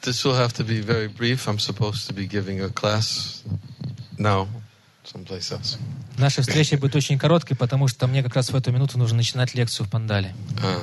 This will have to be very brief. I'm supposed to be giving a class now, someplace else. Наша встреча будет очень короткой, потому что мне как раз в эту минуту нужно начинать лекцию в Пандале.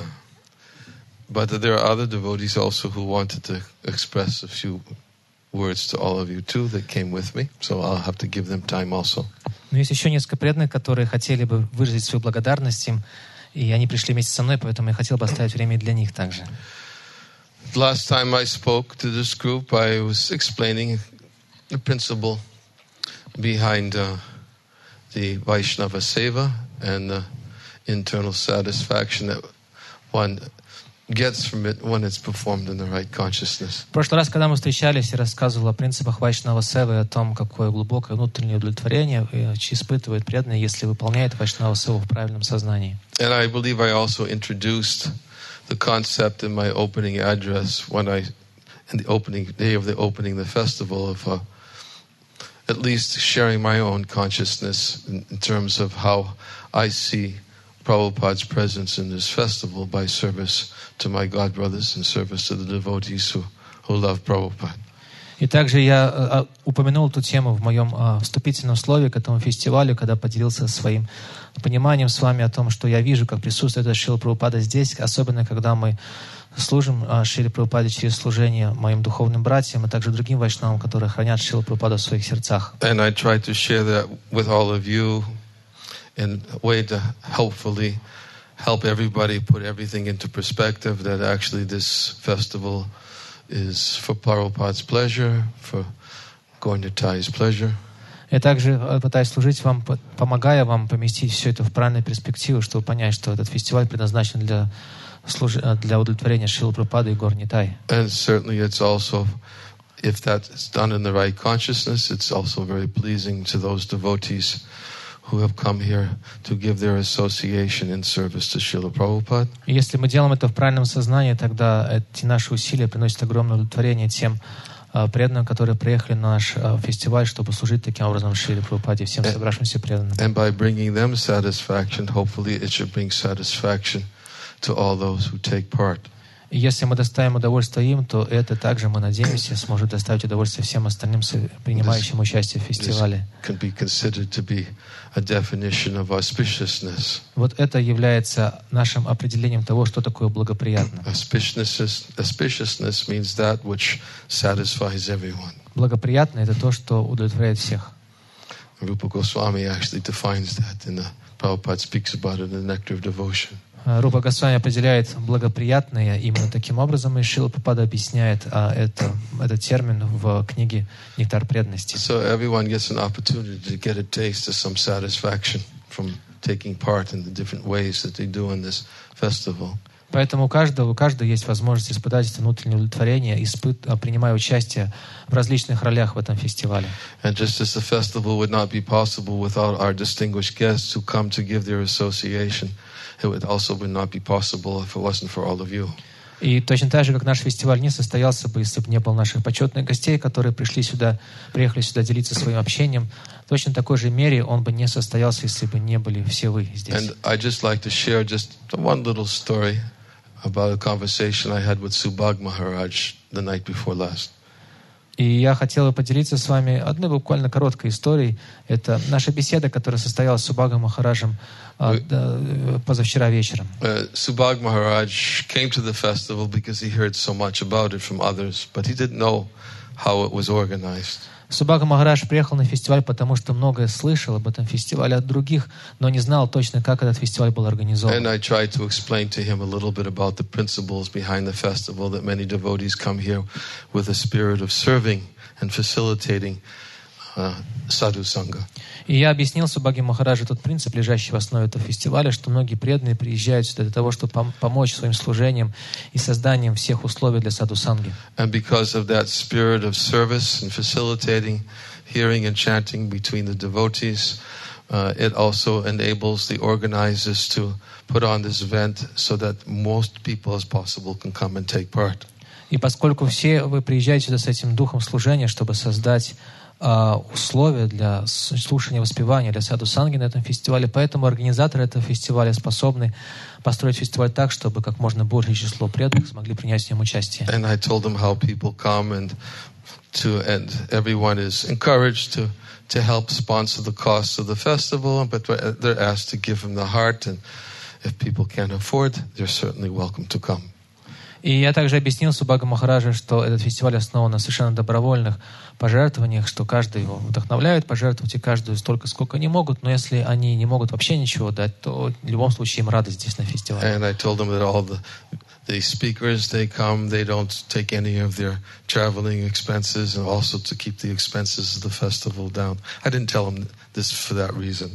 But there are other devotees also who wanted to express a few words to all of you too that came with me, so I'll have to give them time also. Но есть еще несколько преданных, которые хотели бы выразить свою благодарность им, и они пришли вместе со мной, поэтому я хотел бы оставить время и для них также. Last time I spoke to this group, I was explaining the principle behind the Vaishnava Seva and the internal satisfaction that one gets from it when it's performed in the right consciousness. В прошлый раз, когда мы встречались, я рассказывал о принципах Вайшнава Севы, о том, какое глубокое внутреннее удовлетворение испытывает преданный, если выполняет Вайшнава Севу в правильном сознании. And I believe I also introduced the concept in my opening address in the opening day of the opening the festival of at least sharing my own consciousness in terms of how I see Prabhupada's presence in this festival by service to my God brothers and service to the devotees who love Prabhupada. И также я упомянул эту тему в моем вступительном слове к этому фестивалю, когда поделился своим пониманием с вами о том, что я вижу, как присутствует Шрила Прабхупада здесь, особенно когда мы служим Шриле Прабхупаде через служение моим духовным братьям и также другим вайшнавам, которые хранят Шрилу Прабхупаду в своих сердцах. And I try to share that with all of you in a way to helpfully help everybody put everything into perspective, that actually this festival is for Prabhupada's pleasure, for Gaura-Nitai's pleasure. Я также пытаюсь служить вам, помогая вам поместить все это в правильную перспективу, чтобы понять, что этот фестиваль предназначен для удовлетворения Шрилы Прабхупады и Gaura-Nitai. And certainly it's also, if that's done in the right consciousness, it's also very pleasing to those devotees who have come here to give their association in service to Srila Prabhupada. Если мы делаем это в правильном сознании, тогда эти наши усилия приносят огромное удовлетворение тем преданным, которые приехали на наш фестиваль, чтобы служить таким образом Шриле Прабхупаде, всем собравшимся преданным. And by bringing them satisfaction, hopefully it should bring satisfaction to all those who take part. И если мы доставим удовольствие им, то это также, мы надеемся, сможет доставить удовольствие всем остальным, принимающим участие в фестивале. Вот это является нашим определением того, что такое благоприятно. Благоприятно — это то, что удовлетворяет всех. Rupa Goswami actually defines that, and Prabhupada speaks about it in the Nectar of Devotion. Рупа Госвами определяет благоприятное именно таким образом, и Шрила Прабхупада объясняет этот термин в книге «Нектар преданности». So everyone gets an opportunity to get a taste of some satisfaction from taking part in the different ways that they do in this festival. Поэтому у каждого есть возможность испытать это внутреннее удовлетворение, принимая участие в различных ролях в этом фестивале. And just as the festival would not be possible without our distinguished guests who come to give their association, it would also not be possible if it wasn't for all of you. И точно так же, как наш фестиваль не состоялся бы, если бы не было наших почетных гостей, которые приехали сюда делиться своим общением, в точно такой же мере он бы не состоялся, если бы не были все вы здесь. And I'd just like to share just one little story about a conversation I had with Subhag Maharaj the night before last. И я хотел бы поделиться с вами одной буквально короткой историей. Это наша беседа, которая состоялась с Субхагом Махараджем позавчера вечером. Subhag Maharaj came to the festival because he heard so much about it from others, but he didn't know how it was organized. Субхага Махарадж приехал на фестиваль, потому что многое слышал об этом фестивале от других, но не знал точно, как этот фестиваль был организован. And I tried to explain to him a little bit about the principles behind the festival, that many devotees come here with a spirit of serving and facilitating sadhu sangha. И я объяснил Субхаге Махараджу тот принцип, лежащий в основе этого фестиваля, что многие преданные приезжают сюда для того, чтобы помочь своим служением и созданием всех условий для садху-санги. And because of that spirit of service and facilitating hearing and chanting between the devotees, it also enables the organizers to put on this event so that most people as possible can come and take part. И поскольку все вы приезжаете сюда с этим духом служения, чтобы создать условия для слушания воспевания, для саду-санги на этом фестивале. Поэтому организаторы этого фестиваля способны построить фестиваль так, чтобы как можно большее число преданных смогли принять в нем участие. And I told them how people come and everyone is encouraged to help sponsor the cost of the festival, but they're asked to give them the heart, and if people can't afford, they're certainly welcome to come. И я также объяснил Субхага Махараджа, что этот фестиваль основан на совершенно добровольных пожертвованиях, что каждый его вдохновляет пожертвовать, и каждую столько, сколько они могут, но если они не могут вообще ничего дать, то в любом случае им радость здесь на фестивале. And I told them that all the speakers, they come, they don't take any of their traveling expenses, and also to keep the expenses of the festival down. I didn't tell them this for that reason.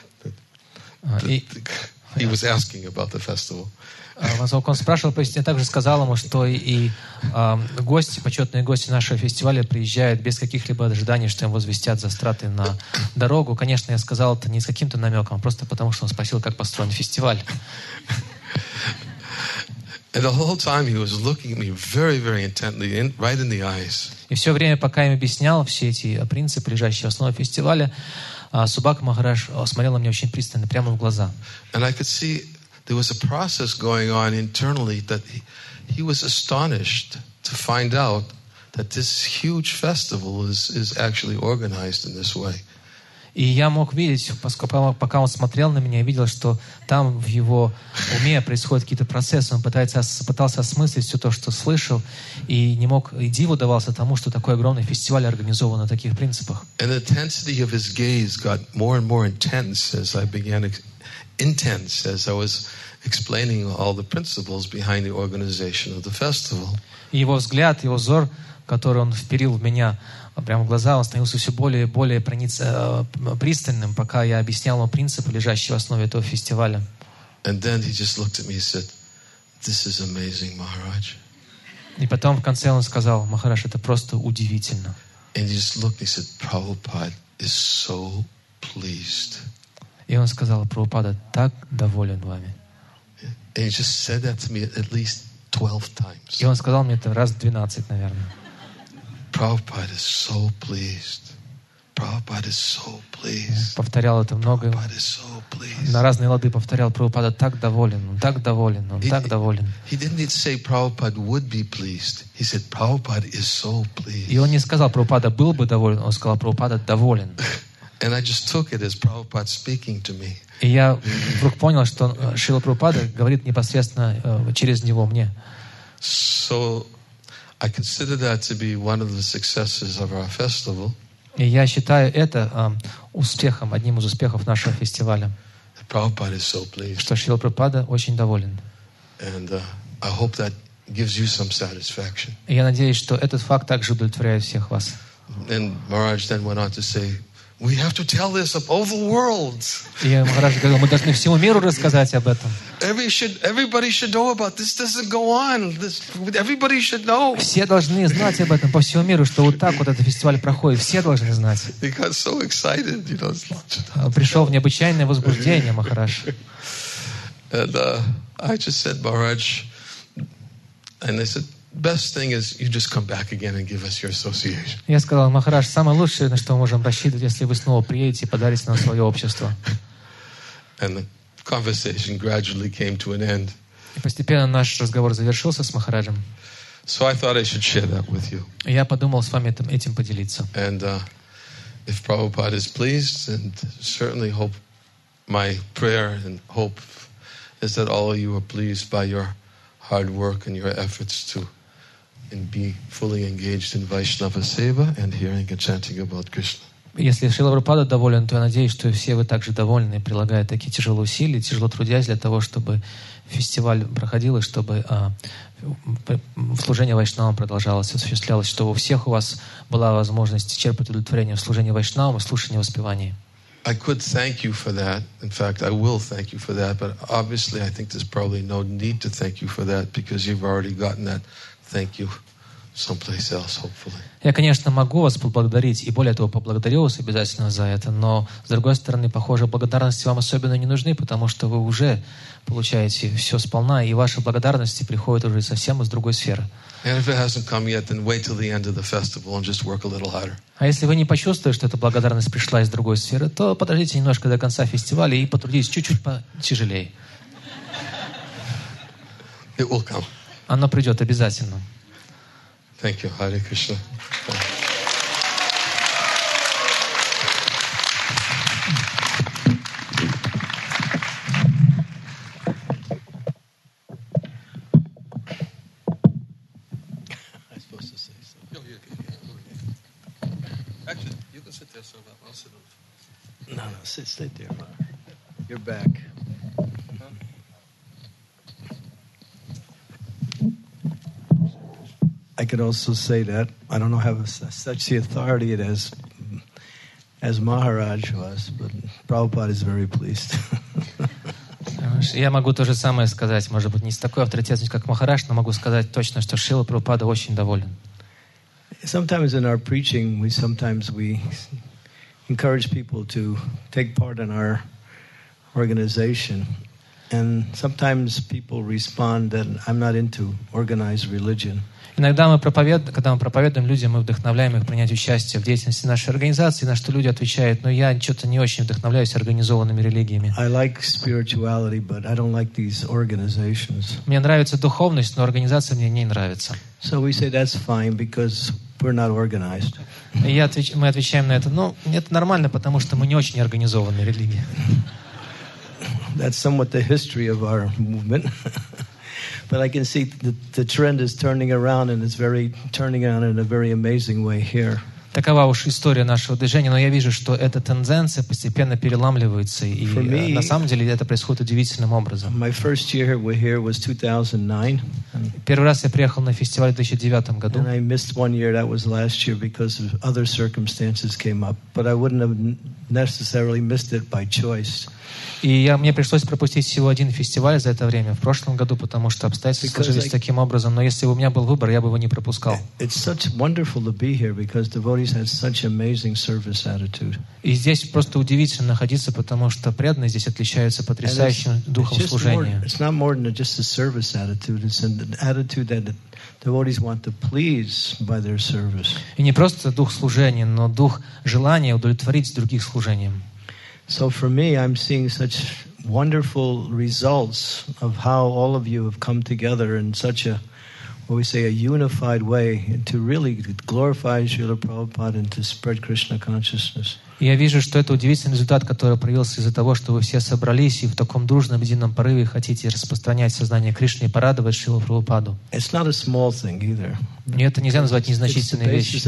He was asking about the festival. Поскольку он спрашивал, я также сказал ему, что и гости, почетные гости нашего фестиваля приезжают без каких-либо ожиданий, что им возвестят затраты на дорогу. Конечно, я сказал это не с каким-то намеком, просто потому, что он спросил, как построен фестиваль. And the whole time he was looking at me very, very intently, right in the eyes. И все время, пока я им объяснял все эти принципы, лежащие в основе фестиваля, Субхага Махарадж смотрел на меня очень пристально, прямо в глаза. And I could see there was a process going on internally that he was astonished to find out that this huge festival is actually organized in this way. И я мог видеть, пока он смотрел на меня, я видел, что там в его уме происходят какие-то процессы. Он пытался осмыслить все то, что слышал, и не мог, и диву давался тому, что такой огромный фестиваль организован на таких принципах. And the intensity of his gaze got more and more intense as I was explaining all the principles behind the organization of the festival. И его взгляд, его взор, который он вперил в меня прямо в глаза, он становился все более и более пристальным, пока я объяснял ему принципы, лежащие в основе этого фестиваля. And then he just looked at me and said, "This is amazing, Maharaj." И потом в конце он сказал: Махарадж, это просто удивительно. And he just looked and he said, "Prabhupada is so pleased." И он сказал: Прабхупада так доволен вами. And he just said that to me at least 12 times. И он сказал мне это раз 12, наверное. Prabhupada is so pleased. Prabhupada is so pleased. Повторял это много. Prabhupada is so pleased. На разные лады повторял: Прабхупада так доволен, он так доволен, он так доволен. He didn't say Prabhupada would be pleased. He said Prabhupada is so pleased. И он не сказал: Прабхупада был бы доволен, он сказал: Прабхупада доволен. And I just took it as Prabhupada speaking to me. И я вдруг понял, что Шрила Прабхупада говорит непосредственно через него мне. So I consider that to be one of the successes of our festival. И я считаю это успехом, одним из успехов нашего фестиваля. Prabhupada is so pleased. Что Шрила Прабхупада очень доволен. And I hope that gives you some satisfaction. И я надеюсь, что этот факт также удовлетворяет всех вас. And Maharaj then went on to say, "We have to tell this of all the world." И Махарадж говорил: мы должны всему миру рассказать об этом. Everybody should know about this. Doesn't go on. Everybody should know. Все должны знать об этом по всему миру, что вот так вот этот фестиваль проходит. Все должны знать. He got so excited, you know. Пришел в необычайное возбуждение Махарадж. And I just said, Maharaj, and I said, best thing is you just come back again and give us your association. Я сказал: Махарадж, самое лучшее, на что мы можем рассчитывать, если вы снова приедете и подарите нам свое общество. And the conversation gradually came to an end. И постепенно наш разговор завершился с Махараджем. So I thought I should share that with you. И я подумал с вами этим поделиться. And if Prabhupada is pleased, and certainly hope my prayer and hope is that all of you are pleased by your hard work and your efforts to and be fully engaged in Vaishnava Seva and hearing and chanting about Krishna. Если Шрила Прабхупада доволен, то я надеюсь, что все вы также довольны, прилагая такие тяжелые усилия, тяжело трудясь для того, чтобы фестиваль проходил и чтобы служение Вайшнавам продолжалось, осуществлялось, чтобы у всех у вас была возможность черпать удовлетворение в служении Вайшнавам и слушании воспеваний. I could thank you for that. In fact, I will thank you for that. But obviously, I think there's probably no need to thank you for that because you've already gotten that thank you someplace else, hopefully. Я, конечно, могу вас поблагодарить, и более того, поблагодарю вас обязательно за это, но, с другой стороны, похоже, благодарности вам особенно не нужны, потому что вы уже получаете все сполна, и ваши благодарности приходят уже совсем из другой сферы. And if it hasn't come yet, then wait till the end of the festival and just work a little harder. А если вы не почувствуете, что эта благодарность пришла из другой сферы, то подождите немножко до конца фестиваля и потрудитесь чуть-чуть потяжелее. It will come. Оно придет обязательно. Thank you, Hare Krishna. I'm supposed to say something. No, you can. Actually, you can sit there, so I'll sit on. No, stay there. You're back. I could also say that I don't know how such the authority as Maharaj was, but Prabhupada is very pleased. Я могу то же самое сказать, может быть, не с такой авторитетностью, как Махарадж, но могу сказать точно, что Шрила Прабхупада очень доволен. Sometimes in our preaching, we encourage people to take part in our organization. And sometimes people respond that I'm not into organized religion. Иногда когда мы проповедуем людям, мы вдохновляем их принять участие в деятельности нашей организации, на что люди отвечают: но я что-то не очень вдохновляюсь организованными религиями. I like spirituality, but I don't like these organizations. Мне нравится духовность, но организация мне не нравится. So we say that's fine because we're not organized. Мы отвечаем на это: ну, это нормально, потому что мы не очень организованная религия. That's somewhat the history of our movement. But I can see the trend is turning around, and it's turning around in a very amazing way here. Такова уж история нашего движения, но я вижу, что эта тенденция постепенно переламливается, и на самом деле это происходит удивительным образом. My first year here was 2009. Первый раз я приехал на фестиваль в 2009 году. And I missed one year, that was last year, because of other circumstances came up. But I wouldn't have necessarily missed it by choice. И мне пришлось пропустить всего один фестиваль за это время в прошлом году, потому что обстоятельства сложились таким образом. Но если бы у меня был выбор, я бы его не пропускал. И здесь просто удивительно находиться, потому что преданные здесь отличаются потрясающим духом служения. И не просто дух служения, но дух желания удовлетворить других служением. So for me, I'm seeing such wonderful results of how all of you have come together in such a, what we say, a unified way to really glorify Srila Prabhupada and to spread Krishna consciousness. Я вижу, что это удивительный результат, который проявился из-за того, что вы все собрались и в таком дружном, едином порыве хотите распространять сознание Кришны и порадовать Шрилу Прабхупаду. It's not a small thing either. И это нельзя назвать незначительной вещью.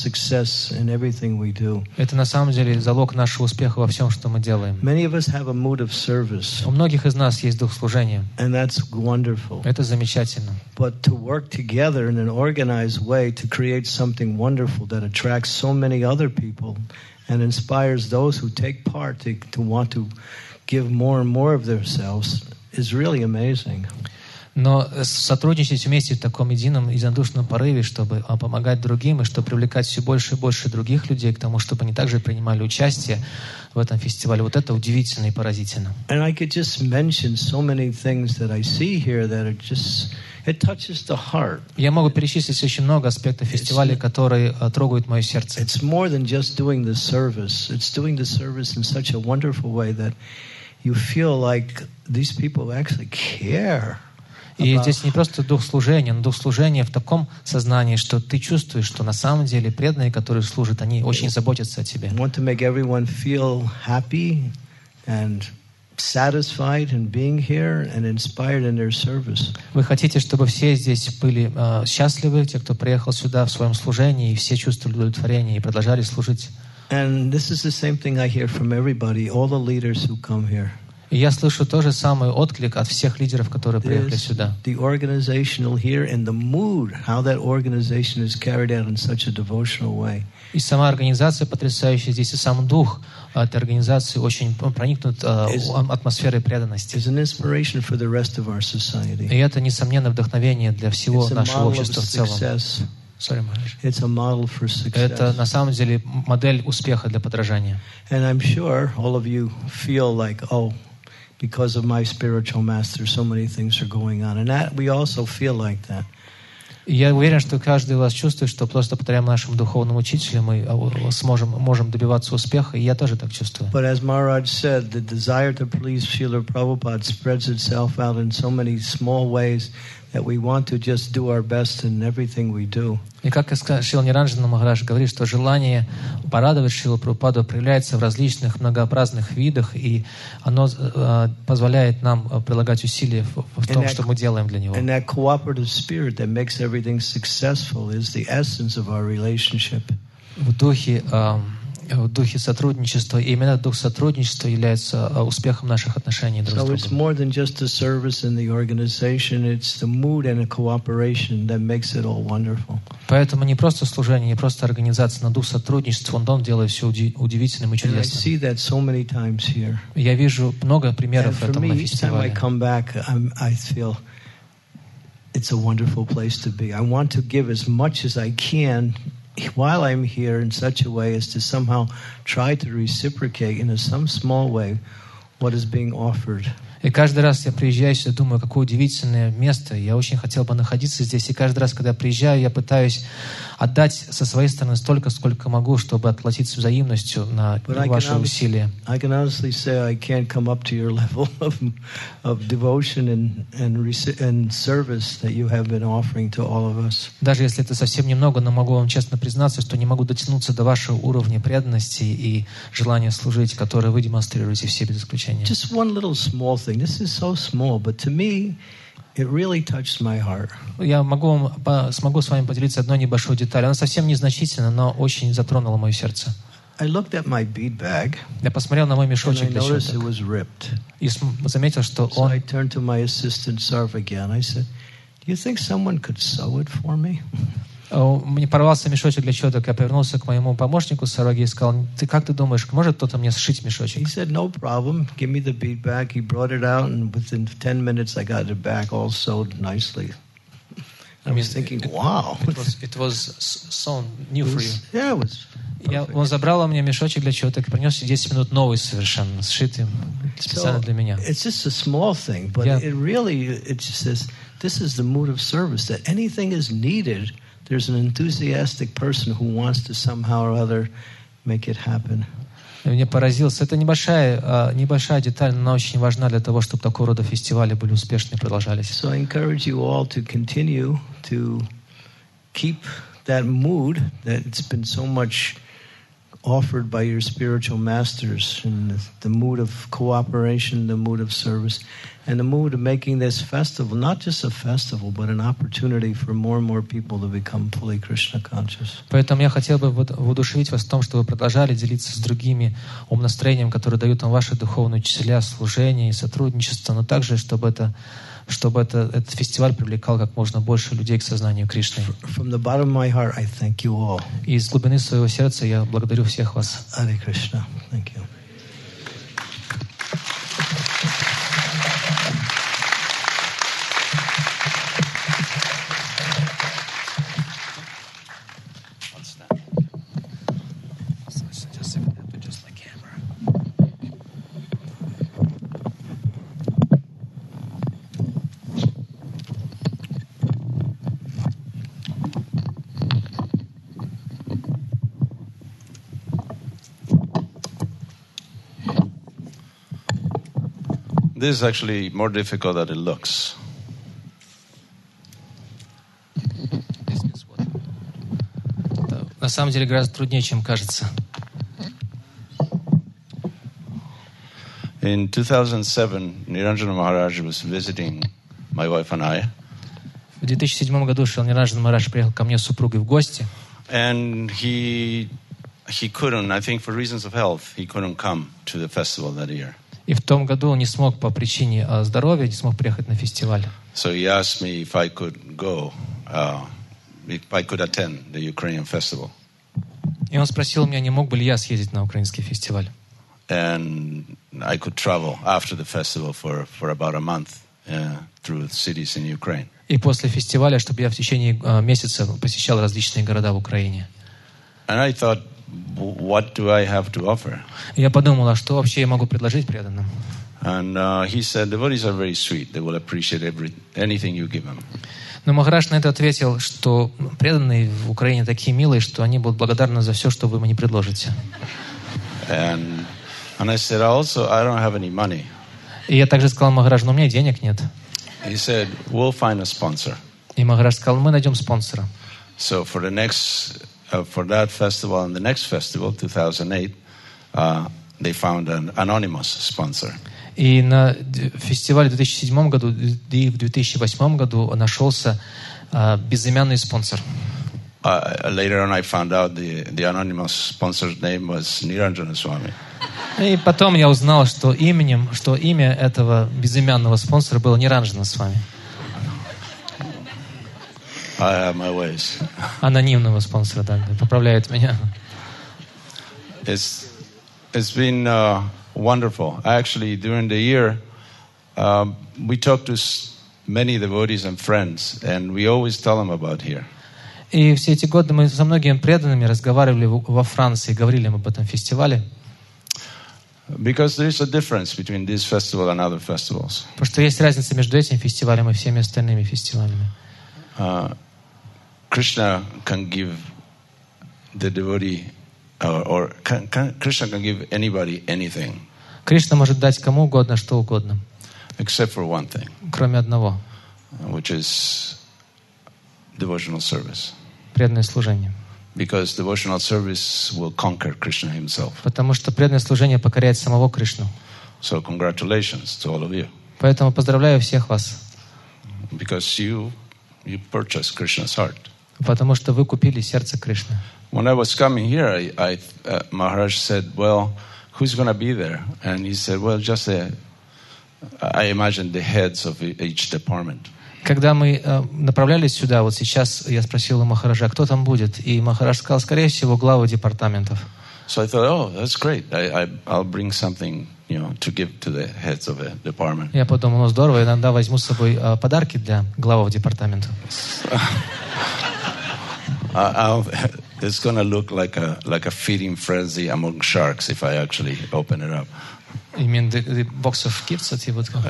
Это на самом деле залог нашего успеха во всем, что мы делаем. У многих из нас есть дух служения. Это замечательно. But to work together in an organized way to create something wonderful that attracts so many other people and inspires those who take part to want to give more and more of themselves is really amazing. Но сотрудничать вместе в таком едином, единодушном порыве, чтобы помогать другим и чтобы привлекать все больше и больше других людей к тому, чтобы они также принимали участие в этом фестивале, вот это удивительно и поразительно. And I could just mention so many things that I see here that are just it touches the heart. Я могу перечислить очень много аспектов фестиваля, которые трогают мое сердце. It's more than just doing the service. It's doing the service in such a wonderful way that you feel like these people actually care. И здесь не просто дух служения, но дух служения в таком сознании, что ты чувствуешь, что на самом деле преданные, которые служат, они очень заботятся о тебе. Want to make everyone feel happy and satisfied in being here and inspired in their service. Вы хотите, чтобы все здесь были счастливы, те, кто приехал сюда в своем служении, и все чувствовали удовлетворение и продолжали служить. And this is the same thing I hear from everybody, all the leaders who come here. И я слышу тот же самый отклик от всех лидеров, которые приехали сюда. The organizational here and the mood, how that organization is carried out in such a devotional way. И сама организация потрясающая здесь, и сам дух этой организации очень проникнут атмосферой преданности. It's an inspiration for the rest of our society. И это, несомненно, вдохновение для всего нашего общества в целом. Sorry, Maharaj. It's a model for Это success. на самом деле модель успеха для подражания. And I'm sure all of you feel like, oh, because of my spiritual master, so many things are going on. And that we also feel like that. И я уверен, что каждый из вас чувствует, что просто благодаря нашему духовному учителю мы можем добиваться успеха, и я тоже так чувствую. But as Maharaj said, the desire to please Srila Prabhupada spreads itself out in so many small ways that we want to just do our best in everything we do. И как Шрила Ниранджана Махарадж говорит, что желание порадовать Шрилу Прабхупаду проявляется в различных многообразных видах, и оно позволяет нам прилагать усилия в том, что мы делаем для него. And that cooperative spirit that makes everything successful is the essence of our relationship. В духе сотрудничества, и именно дух сотрудничества является успехом наших отношений друг So с it's другом. more than just a service in the organization, it's the mood and the cooperation that makes it all wonderful. Поэтому не просто служение, не просто организация, но дух сотрудничества, он делает все удивительным и And I чудесным. see that so many times here. Я вижу много And примеров for этого на me, each time I фестивале. come back, I feel it's a wonderful place to be. I want to give as much as I can while I'm here in such a way as to somehow try to reciprocate in some small way what is being offered. И каждый раз я приезжаю сюда, думаю, какое удивительное место. Я очень хотел бы находиться здесь. И каждый раз, когда я приезжаю, я пытаюсь отдать со своей стороны столько, сколько могу, чтобы отплатить с взаимностью на ваши усилия. I can honestly say I can't come up to your level of devotion and service that you have been offering to all of us. Даже если это совсем немного, но могу вам честно признаться, что не могу дотянуться до вашего уровня преданности и желания служить, которое вы демонстрируете все без исключения. Just one little small thing. This is so small, but to me, it really touched my heart. Я смогу с вами поделиться одной небольшой деталью. Она совсем незначительна, но очень затронула мое сердце. I looked at my bead bag, Я посмотрел на мой and I мешочек для noticed it щеток was ripped. и заметил, что So I он... turned to my assistant Sarvagan. I said, "Do you think someone could sew it for me?" Мне порвался мешочек для щеток. Я повернулся к моему помощнику Сараги и сказал: как ты думаешь, может кто-то мне сшить He мешочек? said, "No problem. Give me the bead bag." He brought it out, and within 10 minutes, I got it back all sewed nicely. I was thinking, wow. It was sewn new for you. Yeah, it was perfect. Он забрал у меня мешочек для щеток и принес 10 минут новый совершенно, сшитый специально для меня. It's just a small thing, but Yeah. it just says, this is the mood of service, that anything is needed. There's an enthusiastic person who wants to somehow or other make it happen. Меня поразилось. Это небольшая деталь, но она очень важна для того, чтобы такого рода фестивали были успешны и продолжались. So I encourage you all to continue to keep that mood that it's been so much offered by your spiritual masters, and the mood of cooperation, the mood of service, and the mood of making this festival not just a festival, but an opportunity for more and more people to become fully Krishna conscious. Поэтому я хотел бы воодушевить вас в том, чтобы вы продолжали делиться с другими умонастроением, которое дают вам ваши духовные учителя, служение и сотрудничество, но также, чтобы этот фестиваль привлекал как можно больше людей к сознанию Кришны. From the bottom of my heart, I thank you all. И из глубины своего сердца я благодарю всех вас. Hare Krishna. Thank you. This is actually more difficult than it looks. На самом деле гораздо труднее, чем кажется. In 2007, Niranjana Maharaj was visiting my wife and I, В 2007 году Шрила Ниранджана Махарадж приехал ко мне с супругой в гости, and he couldn't, I think for reasons of health, he couldn't come to the festival that year. и в том году он не смог по причине здоровья, не смог приехать на фестиваль. So he asked me if I could go, if I could attend the Ukrainian festival. И он спросил меня, не мог бы ли я съездить на украинский фестиваль. And I could travel after the festival for about a month through cities in Ukraine. И после фестиваля, чтобы я в течение месяца посещал различные города в Украине. And I thought, what do I have to offer? И я подумал, а что вообще я могу предложить преданным? And he said, devotees are very sweet. They will appreciate anything you give them. Но Махарадж на это ответил, что преданные в Украине такие милые, что они будут благодарны за все, что вы мне предложите. And I said, also, I don't have any money. И я также сказал Махараджу, но у меня денег нет. He said, we'll find a sponsor. И Махарадж сказал, мы найдем спонсора. So for that festival and the next festival, 2008, they found an anonymous sponsor. И на фестивале в 2007 году и в 2008 году нашелся безымянный спонсор. Later on I found out the anonymous sponsor's name was Niranjana Swami. И потом я узнал, что имя этого безымянного спонсора было Ниранджана Свами. I have my ways. Анонимного спонсора, да, поправляет меня. It's been wonderful. Actually, during the year, we talked to many devotees and friends, and we always tell them about here. И все эти годы мы со многими преданными разговаривали во Франции, говорили им об этом фестивале. Because there is a difference between this festival and other festivals. Потому что есть разница между этим фестивалем и всеми остальными фестивалями. Krishna can give the devotee, Krishna can give anybody anything. Кришна может дать кому угодно, что угодно. Except for one thing. Кроме одного. Which is devotional service. Преданное служение. Because devotional service will conquer Krishna himself. Потому что преданное служение покоряет самого Кришну. So congratulations to all of you. Поэтому поздравляю всех вас. Because you purchased Krishna's heart. Потому что вы купили сердце Кришны. When I was coming here, Maharaj said, "Well, who's going to be there?" And he said, "Well, just I imagine the heads of each department." Когда мы направлялись сюда, вот сейчас я спросил у Махараджа, кто там будет, и Махарадж сказал, скорее всего, главы департаментов. So I thought, oh, that's great. I'll bring something, to give to the heads of a department. Я подумал, ну здорово, иногда возьму с собой подарки для главов департамента. It's going to look like a feeding frenzy among sharks if I actually open it up. You mean the box of gifts that you would come?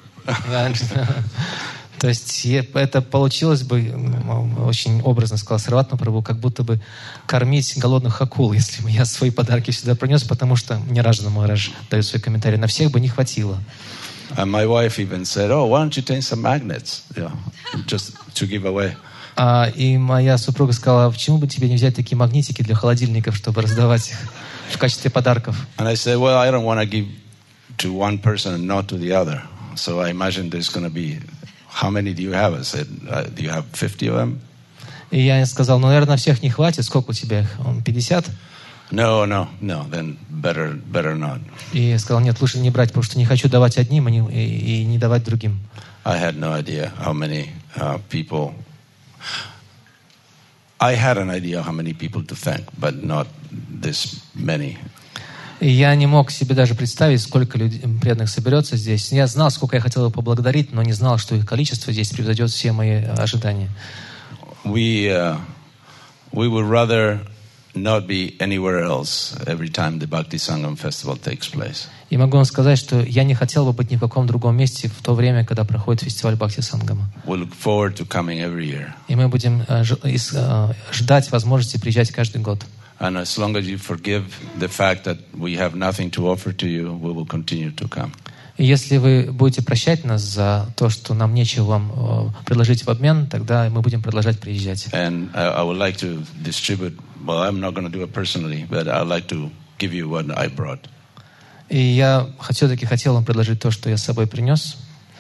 То есть это получилось бы, очень образно сказал Сарватма Прабху, как будто бы кормить голодных акул, если бы я свои подарки сюда принес, потому что Ниранджана Махарадж дает свой комментарий, на всех бы не хватило. And my wife even said, "Oh, why don't you take some magnets, just to give away?" И моя супруга сказала, почему бы тебе не взять такие магнитики для холодильников, чтобы раздавать их в качестве подарков? And I said, well, I don't want to give to one person and not to the other. So I imagine there's going to be, how many do you have? I said, do you have 50 of them? И я сказал, ну, наверное, всех не хватит. Сколько у тебя их? 50? No, then better not. И я сказал, нет, лучше не брать, потому что не хочу давать одним и не давать другим. I had no idea how many people... I had an idea how many people to thank, but not this many. И я не мог себе даже представить, сколько преданных соберется здесь. Я знал, сколько я хотел бы поблагодарить, но не знал, что их количество здесь превзойдет все мои ожидания. We would rather not be anywhere else every time the Bhakti Sangam festival takes place. И могу вам сказать, что я не хотел бы быть ни в каком другом месте в то время, когда проходит фестиваль Бхакти Сангама. We look forward to coming every year. И мы будем ждать возможности приезжать каждый год. And as long as you forgive the fact that we have nothing to offer to you, we will continue to come. И если вы будете прощать нас за то, что нам нечего вам предложить в обмен, тогда мы будем продолжать приезжать. And I would like to distribute. Well, I'm not going to do it personally, but I'd like to give you what I brought. И я все-таки хотел вам предложить то, что я с собой принес.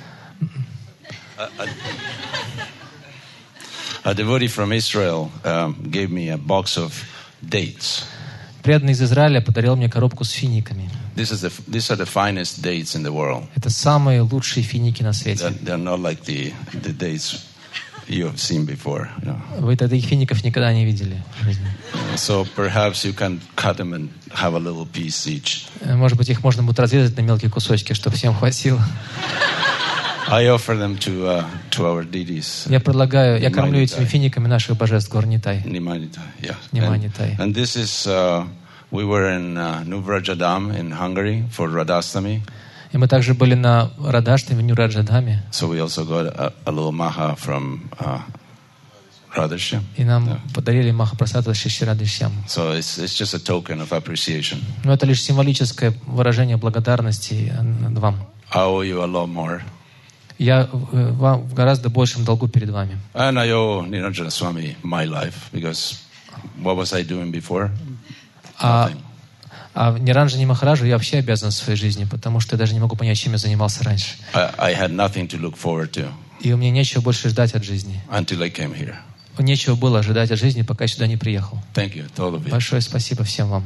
A devotee from Israel gave me a box of dates. Преданный из Израиля подарил мне коробку с финиками. These are the finest dates in the world. Это самые лучшие финики на свете. They're not like the dates you have seen before. Вы таких фиников никогда не видели в жизни. So perhaps you can cut them and have a little piece each. Может быть, их можно будет разрезать на мелкие кусочки, чтобы всем хватило. I offer them to our deities. Я предлагаю, я кормлю этими финиками наших божеств Горнитай. Nimanitai, yeah. Nimanitai. And this is, we were in Nuvrajadam in Hungary for Radhastami. И мы также были на Радаштаме, в Нью-Раджадхаме. So we also got a little maha from Radhashyam. И нам подарили Махапрасада Шиши Радхишьям. So it's just a token of appreciation. Но это лишь символическое выражение благодарности вам. I owe you a lot more. Я вам в гораздо большем долгу перед вами. And I owe Niranjana Swami my life, because what was I doing before? Nothing. А Ниранджане Махараджу я вообще обязан в своей жизни, потому что я даже не могу понять, чем я занимался раньше. I had nothing to look forward to. И у меня нечего больше ждать от жизни. Until I came here. Нечего было ожидать от жизни, пока я сюда не приехал. Thank you to all of you. Большое спасибо всем вам.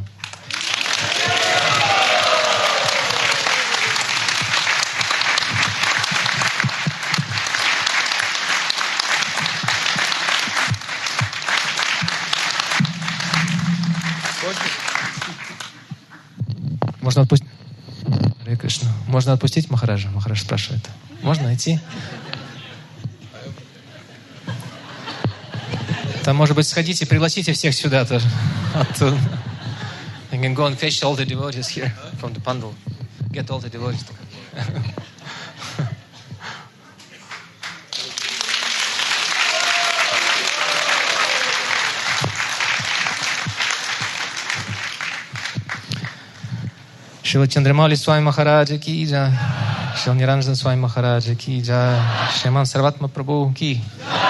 Можно отпустить? Харе Кришна. Можно отпустить Махараджа? Махарадж спрашивает. Можно идти? Там, может быть, сходите, пригласите всех сюда тоже. Оттуда. You can go and fetch all the devotees here from the Pandal. Get all the devotees. Шрила Чандрамаули Свами Махараджа ки джай. Шрила Ниранджана Свами Махараджа ки джай. Шриман Сарватма Прабху ки